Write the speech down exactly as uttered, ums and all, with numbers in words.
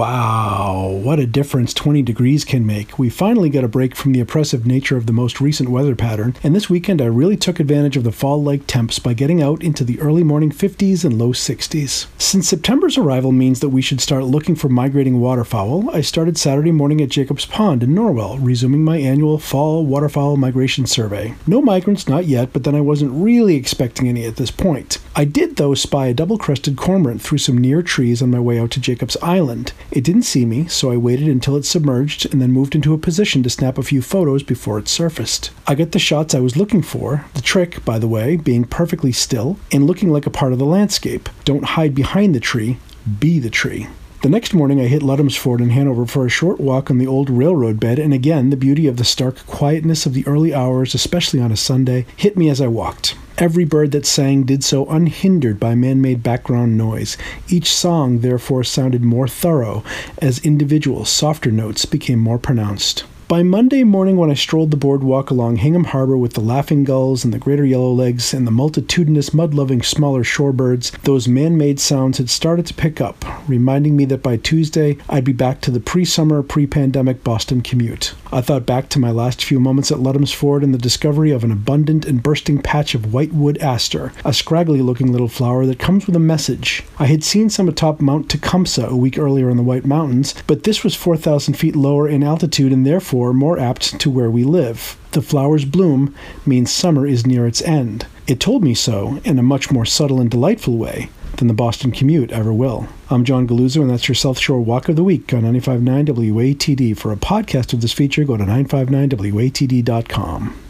Wow, what a difference twenty degrees can make. We finally got a break from the oppressive nature of the most recent weather pattern, and this weekend I really took advantage of the fall-like temps by getting out into the early morning fifties and low sixties. Since September's arrival means that we should start looking for migrating waterfowl, I started Saturday morning at Jacobs Pond in Norwell, resuming my annual fall waterfowl migration survey. No migrants, not yet, but then I wasn't really expecting any at this point. I did, though, spy a double-crested cormorant through some near trees on my way out to Jacobs Island. It didn't see me, so I waited until it submerged and then moved into a position to snap a few photos before it surfaced. I got the shots I was looking for, the trick, by the way, being perfectly still and looking like a part of the landscape. Don't hide behind the tree, be the tree. The next morning I hit Ludham's Ford in Hanover for a short walk on the old railroad bed, and again the beauty of the stark quietness of the early hours, especially on a Sunday, hit me as I walked. Every bird that sang did so unhindered by man-made background noise. Each song, therefore, sounded more thorough, as individual, softer notes became more pronounced. By Monday morning, when I strolled the boardwalk along Hingham Harbor with the laughing gulls and the greater yellowlegs and the multitudinous mud-loving smaller shorebirds, those man-made sounds had started to pick up, reminding me that by Tuesday I'd be back to the pre-summer, pre-pandemic Boston commute. I thought back to my last few moments at Ludham's Ford and the discovery of an abundant and bursting patch of whitewood aster, a scraggly-looking little flower that comes with a message. I had seen some atop Mount Tecumseh a week earlier in the White Mountains, but this was four thousand feet lower in altitude and therefore more apt to where we live. The flower's bloom means summer is near its end. It told me so in a much more subtle and delightful way than the Boston commute ever will. I'm John Galuzzo, and that's your South Shore Walk of the Week on ninety-five point nine W A T D. For a podcast of this feature, go to nine five nine W A T D dot com.